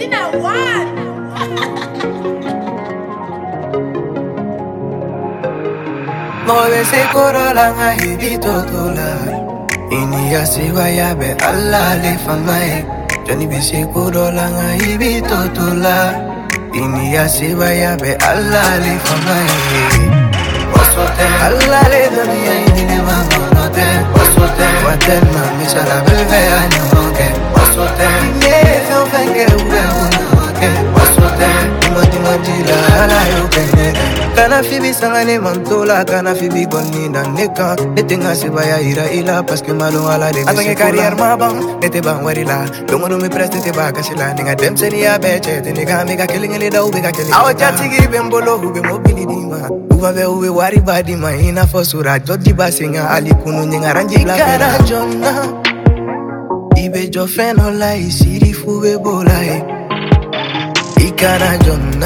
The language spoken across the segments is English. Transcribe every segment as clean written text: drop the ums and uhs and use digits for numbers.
Tina One. Move se corola nga hibi totola. Ini ya siwa ya be Allah le famai. Johnny be se corola nga hibi totola. Ini ya siwa ya be Allah le famai. Wasote Allah le dunia ini ne mangonote. Wasote waten mami sala bebe anyoke. Wasote ne fe fenge ube unoke. Wasote imodi la ala yoke. Kana fibi sangane mantola, kana fibi gonni dan neka. Nete ngasi baya ira ila, paske malu ala de. Atange karier mabang, nete bang warila. Dongo no mi preste te ba kasila, ninga dem seni ya beche, te niga mega killing ele da ube ka killing. Awa chati gi bembolo ube mobili dima. Uva ve ube wari badi ma ina fosura, jodi basinga ali kunu nyinga ranji la. Ikara jonna, ibe jo feno la isiri fuwe bola e. Ikara jonna.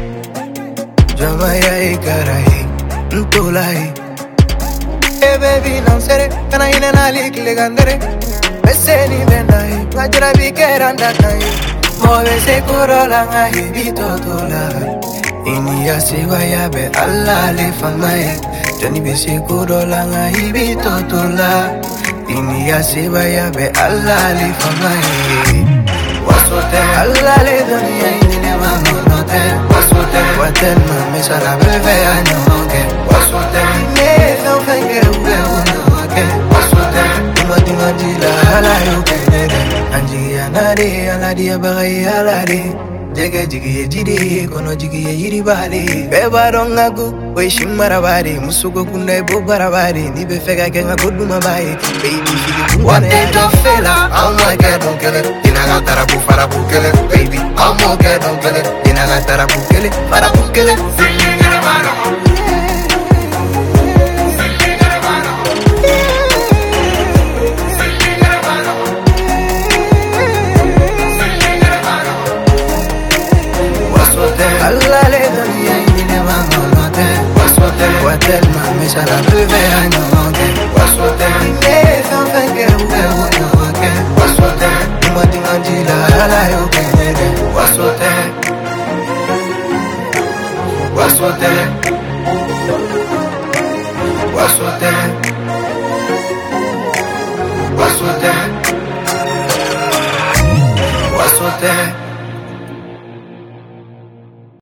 Jamaya ikarai, ntolai. Hey baby, non sere, kana ina nali kile gandere. Beseni benai, wajra bikeranda kai. Move se corola nga hibi totola. Ini ya siwa ya be Allah le famai. Johnny be se corola nga hibi totola. Ini ya siwa ya be Allah le famai. Wasote Allah le dunia ini ne mangonote. Wasote waten mami sala bebe anyoke. Wasote ne fe fenge ube unoke. Wasote imodi la ala yoke. Anji anari aladi abagai aladi. Jege jigi jiri kono jigi yiri bali. Beba rongagu we shimara bari. Musugo kunde bo barabari. Ni be fega kenga goduma bai. Baby figi what did you feel? Oh my god, don't kill it. Dina tara bu fara bu kill it. Baby, oh my god, don't kill it. Dina tara bu kill it. Fara bu kill it. Allah le dunia ini ne mangonote. Wasote waten mami sala bebe anyoke. Wasote ne fe fenge ube unoke. Wasote imodi la ala yoke. Wasote Wasote Wasote Wasote Wasote